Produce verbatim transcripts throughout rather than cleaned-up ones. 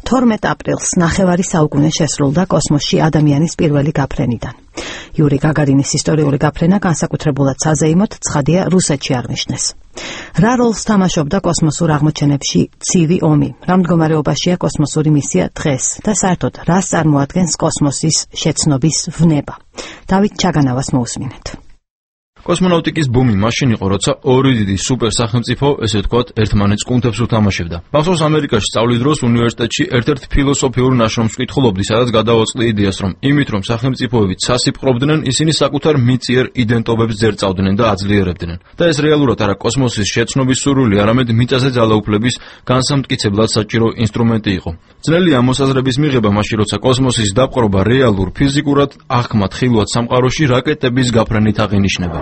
თორმეტ აპრილს ნახევარი საუკუნე შესრულდა კოსმოსში ადამიანის პირველი გაფრენიდან. იური გაგარინის ისტორიული გაფრენა განსაკუთრებულად საზეიმოდ ცხადია რუსეთში აღნიშნეს. რა როლს თამაშობდა კოსმოსურ აღმოჩენებში ცივი ომი? რა მდგომარეობაშია კოსმოსური მისია დღეს და საერთოდ რას წარმოადგენს კოსმოსის შეცნობის ვნება? დავით ჩაგანავას მოусმინეთ. კოსმონავტიკის ბუმი მაშინ იყო, როცა ორი დიდი სუპერ სახელმწიფო, ესე ვთქვათ, ერთმანეთს კუნთებს უთამაშებდა. მახსოვს ამერიკაში სწავლის დროს უნივერსიტეტში ერთ-ერთ ფილოსოფიურ ნაშრომს ვკითხულობდი, სადაც გადავაწყდი იდეას, რომ იმით, რომ სახელმწიფოები ცასიპყრობდნენ, ისინი საკუთარ მიწიერ იდენტობებს ძერწავდნენ და აძლიერებდნენ. და ეს რეალურად არა კოსმოსის შეცნობის სურვილი, არამედ მიწაზე ძალაუფლების განსამტკიცებლად საჭირო ინსტრუმენტი იყო. ძნელი ამ მოსაზრების მიღება მაშინ, როცა კოსმოსის დაპყრობა რეალურ, ფიზიკურად, აღქმად, ხილვად სამყაროში რაკეტების გაფრენით აღინიშნება.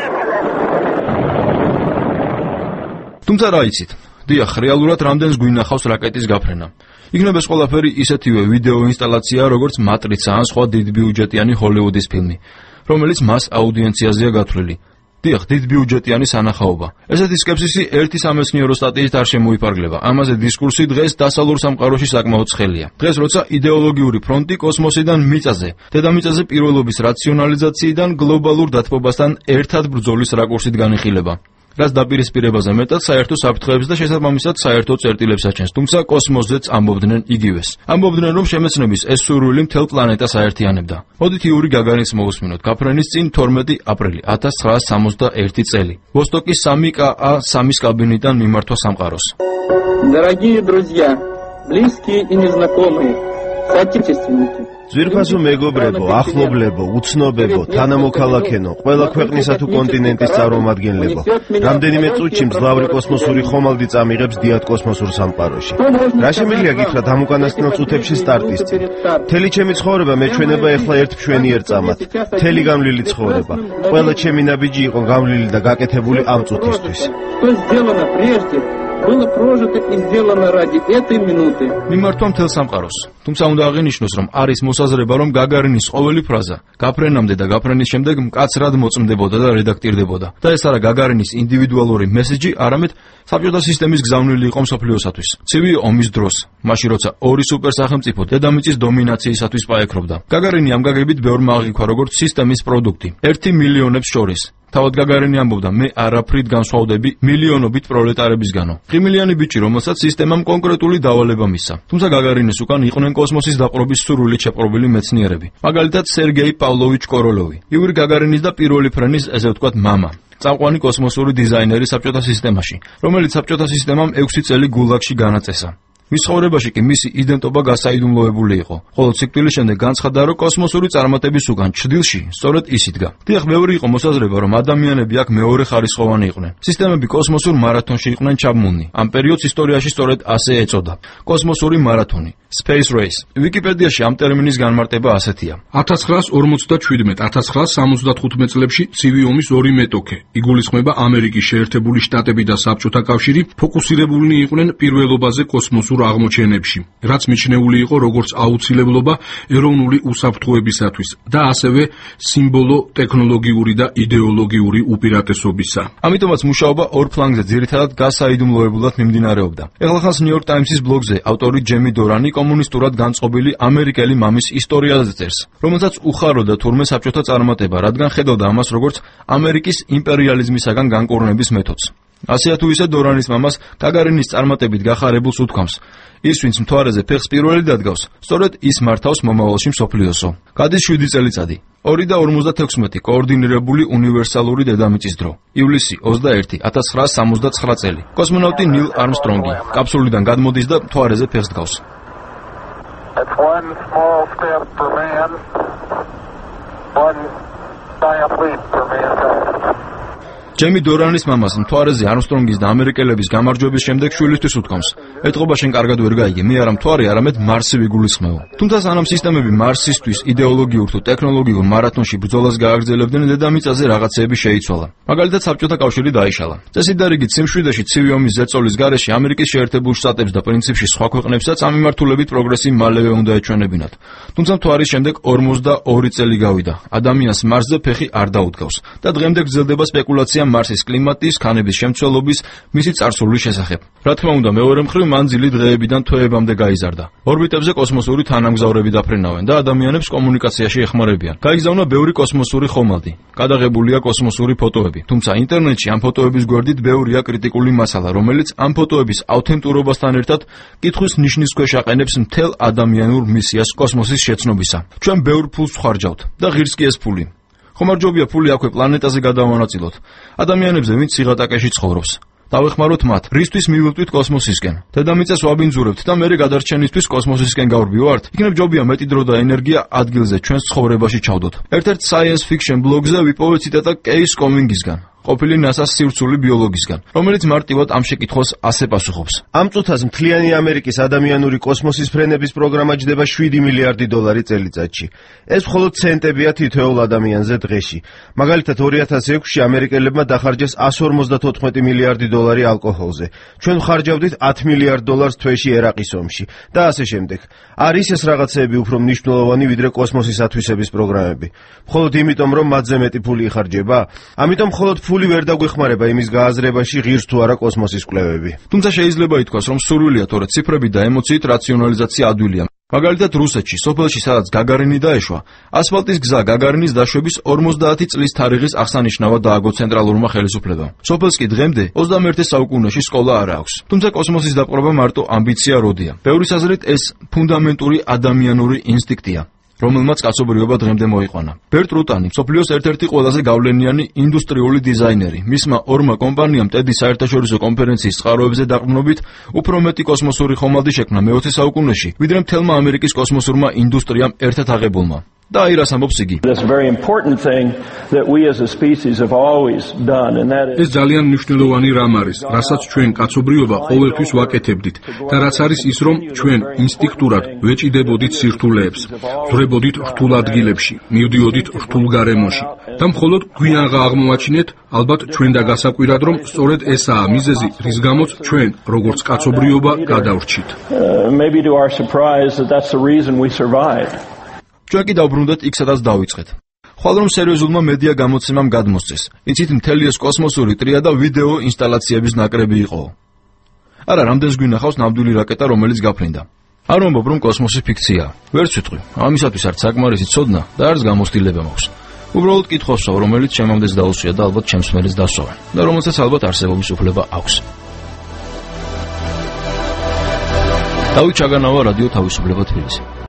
თუმცა რა იცით? დიახ, რეალურად რამდენს გვინახავს რაკეტის გაფრენა. იქნებ ეს ყველაფერი ისეთივე ვიდეო ინსტალაციაა, როგორც მატრიცა ან სხვა დიდბიუჯეტიანი ჰოლივუდის ფილმი, რომელიც მას აუდიენციაზეა გათვლილი. დიახ, დიდბიუჯეტიანი სანახაობა. ესეთი სკეპსისი ერთი სამეცნიერო სტატიით არ შემოიფარგლება. ამაზე დისკურსი დღეს დასავლურ სამყაროში საკმაოდ ცხელია. დღეს როცა იდეოლოგიური ფრონტი კოსმოსიდან მიწაზე, დედამიწაზე პირველობის რაციონალიზაციიდან გლობალურ დათბობასთან ერთად ბრძოლის რაკურსით განიხილება. რაც დაპირისპირებაზე მეტად საერთო საფრთხეებს და შესაბამისად საერთო წერტილებს აჩენს, თუმცა კოსმოსზეც ამბობდნენ იგივეს. ამბობდნენ, რომ შემეცნების ეს სურვილი მთელ პლანეტას აერთიანებდა. მოდით იური გაგარინს მოусმინოთ. გაფრენის წინ თორმეტი აპრილი ათას ცხრაას სამოცდაერთი წელი. ვოსტოკის სამი კა სამის კაბინიდან მიმართვა სამყაროს. Дорогие друзья, близкие и незнакомые, соотечественники. ძვირფასო მეგობრებო, ახლობლებო, უცნობებო, თანამოქალაქენო, ყველა ქვეყნისა თუ კონტინენტის წარმომადგენლებო, რამდენიმე წუთში მძლავრი კოსმოსური ხომალდი წამიღებს დიად კოსმოსურ სამყაროში. რა შემიძლია გითხრათ ამ უკანასკნელ წუთებში სტარტის წინ? მთელი ჩემი ცხოვრება მეჩვენება ეხლა ერთ მშვენიერ წამად. მთელი გამლილი ცხოვრება. ყველა ჩემი ნაბიჯი იყო გამლილი და გაკეთებული ამ წუთისთვის. Было прожито и сделано ради этой минуты. მიმართვა მთელ სამყაროს. თუმცა უნდა აღინიშნოს, რომ არის მოსაზრება, რომ გაგარინის ყოველი ფრაზა გაფრენამდე და გაფრენის შემდეგ მკაცრად მოწმდებოდა და რედაქტირდებოდა. და ეს არა გაგარინის ინდივიდუალური მესეჯი, არამედ საბჭოთა სისტემის გზავნილი იყო მსოფლიოსათვის. ცივი ომის დროს, მაშინ როცა ორი სუპერსახელმწიფო დედამიწის დომინაციისათვის პაექრობდა. გაგარინი ამ გაგებით ბევრმა აღიქვა როგორც სისტემის პროდუქტი. ერთი მილიონებს შორის. თავად გაგარინი ამბობდა, მე არაფრით განსხვავდები მილიონობით პროლეტარებისგანო. ღიმილიანი ბიჭი, რომელსაც სისტემამ კონკრეტული დავალება მისცა. თუმცა გაგარინის უკან იყვნენ კოსმოსის დაპყრობის სურვილით შეპყრობილი მეცნიერები. მაგალითად, სერგეი პავლოვიჩ კოროლოვი, იური გაგარინის და პირველი ფრენის, ესე ვთქვათ, მამა. წამყვანი კოსმოსური დიზაინერი საბჭოთა სისტემაში, რომელიც საბჭოთა სისტემამ ექვსი წელი გულაგში განაწესა. მის ცხოვრებაში კი მისი იდენტობა გასაიდუმლოებული იყო. ხოლო ციკლების შემდეგ განცხადა, რომ კოსმოსური წარმატების უკან ჩრდილში სწორედ ის იდგა. დიახ, მეორე იყო მოსაზრება, რომ ადამიანები აქ მეორე ხარისხოვანი იყვნენ. სისტემები კოსმოსურ მარათონში იყვნენ ჩაბმულნი. ამ პერიოდს ისტორიაში სწორედ ასე ეწოდა. კოსმოსური მარათონი. Space Race. ვიკიპედიაში ამ ტერმინის განმარტება ასეთია. ათას ცხრაას ორმოცდაშვიდმეტ ათას ცხრაას სამოცდათხუთმეტ წლებში ცივი ომის ორი მეტოქე. იგულისხმება ამერიკის შეერთებული შტატები და საბჭოთა კავშირი ფოკუსირებულნი იყვნენ პირველობაზე კოსმოსურ აღმოჩენებში, რაც მიჩნეული იყო როგორც აუცილებლობა ეროვნული უსაფრთხოებისათვის და ასევე სიმბოლო ტექნოლოგიური და იდეოლოგიური უპირატესობისა. ამიტომაც მუშაობა ორ ფლანგზე ძირითადად გასაიდუმლოებულად მიმდინარეობდა. ეხლახანს New York Times-ის ბლოგზე ავტორი ჯემი დორანი კომუნისტურად განწყობილი ამერიკელი მამის ისტორიაზე წერს, რომელსაც უხაროდა თურმე საბჭოთა წარმატება, რადგან ხედავდა ამას როგორც ამერიკის იმპერიალიზმისაგან განკურნების მეთოდს. ასეა თუ ისე დორანის მამას გაგარინის წარმატებით გახარებულს უთქვამს. ის, ვინც მთვარეზე ფეხს პირველი დადგავს, სწორედ ის მართავს მომავალში მსოფლიოსო. გადის შვიდი წელიწადი. ორი და ორმოცდათექვსმეტი კოორდინირებული უნივერსალური დედამიწის დრო. ივლისი ოცდაერთი ათას ცხრაას სამოცდაცხრა წელი. კოსმონავტი ნილ არმსტრონგი კაფსულიდან გადმოდის და მთვარეზე ფეხს დგავს. That's one small step for man, one giant leap for mankind. ჯემი დორანის მამას მთვარეზე არმსტრონგის და ამერიკელების გამარჯვების შემდეგ შვილისთვის უთქვამს: ეტყობა შენ კარგად ვერ გაიგე, მე არა მთვარე, არამედ მარსი ვიგულისხმეო. თუმცა სანამ სისტემები მარსისთვის იდეოლოგიურ თუ ტექნოლოგიურ მარათონში ბრძოლას გააგრძელებდნენ, დედამიწაზე რაღაცეები შეიცვალა. მაგალითად, საბჭოთა კავშირი დაიშალა. წესით და რიგით სიმშვიდეში ცივი ომის ზეწოლის გარეშე ამერიკის შეერთებულ შტატებს და პრინციპში სხვა ქვეყნებსაც ამ მიმართულებით პროგრესი მალევე უნდა ეჩვენებინათ. თუმცა მთვარის შემდეგ ორმოცდაორი წელი გავიდა. ადამიანს მარსზე ფეხი არ დაუდგავს და დღემდე გრძელდება სპეკულაცია მარსის კლიმატის, ქანების შემცველობის, მისი წარსულის შესახებ. რა თქმა უნდა, მეორე მხრივ მან ძილი დღეებიდან თვეებამდე გაიზარდა. ორბიტებზე კოსმოსური თანამგზავრები დაფრენავენ და ადამიანებს კომუნიკაციაში ეხმარებიან. გაიგზავნა ბევრი კოსმოსური ხომალდი. გადაღებულია კოსმოსური ფოტოები, თუმცა ინტერნეტში ამ ფოტოების გვერდით ბევრია კრიტიკული მასალა, რომელიც ამ ფოტოების ავთენტურობასთან ერთად კითხვის ნიშნის ქვეშ აყენებს მთელ ადამიანურ მისიას კოსმოსის შეცნობისა. ჩვენ ბევრ ფულს ვხარჯავთ და ღირს კი ეს ფული. ხომარჯობია ფული აქვე პლანეტაზე გადავანაწილოთ. ადამიანებზე, ვინც სიღატაკეში ცხოვრობს. დავეხმაროთ მათ, რისთვის მივხვდით კოსმოსისკენ. დედამიწას ვაბინძურებთ და მერე გადარჩენისთვის კოსმოსისკენ გავრბივართ. იქნებ ჯობია მეტი დრო და ენერგია ადგილზე ჩვენს ცხოვრებაში ჩავდოთ. ერთ-ერთ science fiction ბლოგზე ვიპოვე ციტატა კეის კომინგისგან, ყოფილი ნასას სივრცული ბიოლოგისგან, რომელიც მარტივად ამ შეკითხვას ასე პასუხობს. ამ წუთას მთლიანი ამერიკის ადამიანური კოსმოსის ფრენების პროგრამა ჯდება შვიდი მილიარდი დოლარი წელიწადში. ეს მხოლოდ ცენტებია თითოეულ ადამიანზე დღეში. მაგალითად ორი ათას ექვსში ამერიკელებმა დახარჯეს εκατს ორმოცდათოთხმეტი მილიარდი დოლარი ალკოჰოლზე. ჩვენ ხარჯავდით ათ მილიარდ დოლარს თვეში ერაყის ომში და ასე შემდეგ. არის ეს რაღაცეები უფრო მნიშვნელოვანი ვიდრე კოსმოსის ათვისების პროგრამები? მხოლოდ იმიტომ, რომ მათზე მეტი ფული იხარჯება? ამიტომ მხოლოდ ფული ვერ დაგვეხმარება იმის გააზრებაში, ღირს თუ არა კოსმოსის კვლევები. თუმცა შეიძლება ითქვას, რომ სურვილია, თორე ციფრები და ემოციით რაციონალიზაცია ადვილია. მაგალითად რუსეთში, სოფელში, სადაც გაგარინი დაეშვა, ასფალტის გზა გაგარინის დაშვების ორმოცდაათი წლის თარიღის აღსანიშნავად დააგო ცენტრალურმა ხელისუფლებამ. სოფელს კი დღემდე ოცდამეერთე საუკუნეში სკოლა არ აქვს. თუმცა კოსმოსის დაპყრობა მარტო ამბიცია როდია. ბევრის აზრით ეს ფუნდამენტური ადამიანური ინსტინქტია, რომელმაც კაცობრიობა დღემდე მოიყვანა. ბერტ რუტანი, მსოფლიოს ერთ-ერთი ყველაზე გავლენიანი ინდუსტრიული დიზაინერი, მისმა ორმა კომპანიამ ტედის საერთაშორისო კონფერენციის წყაროებზე დაყრდნობით უფრო მეტი კოსმოსური ხომალდი შექმნა მეოცე საუკუნეში, ვიდრე მთელმა ამერიკის კოსმოსურმა ინდუსტრიამ ერთად აღებულმა. და აი რას ამბობს იგი. ეს ძალიან მნიშვნელოვანი რამ არის, რასაც ჩვენ კაცობრიობა ყოველთვის ვაკეთებდით და რაც არის ის, რომ ჩვენ ინსტინქტურად ვეჭიდებოდით სირთულეებს, ვძვრებოდით რთულ ადგილებში, მივდიოდით რთულ გარემოში და მხოლოდ გვიანღა აღმოაჩინეთ, ალბათ ჩვენ და გასაკვირად, რომ სწორედ ესაა მიზეზი, რის გამოც ჩვენ, როგორც კაცობრიობა, გადავრჩით. ჩვენ კი დავბრუნდეთ იქ, სადაც დავიწყეთ. ხვალ რომ სერიოზულმა მედია გამოცემამ გადმოსცეს, იცით მთელი ეს კოსმოსური ტრია და ვიდეო ინსტალაციების ნაკრები იყო. არა, რამდენს გვინახავს ნამდვილი რაკეტა, რომელიც გაფრინდა. არ ვამბობ, რომ კოსმოსი ფიქციაა. ვერც ვიტყვი. ამისათვის არც საკმარისი ცოდნა და არც გამოცდილება მაქვს. უბრალოდ კითხავს, რომელიც ჩემამდეც დაუსვია და ალბათ ჩემს მელიც დასვავენ და რომელსაც ალბათ არსებობის უფლება აქვს. დავით ჩაგანავა, რადიო თავისუფლება თბილისი.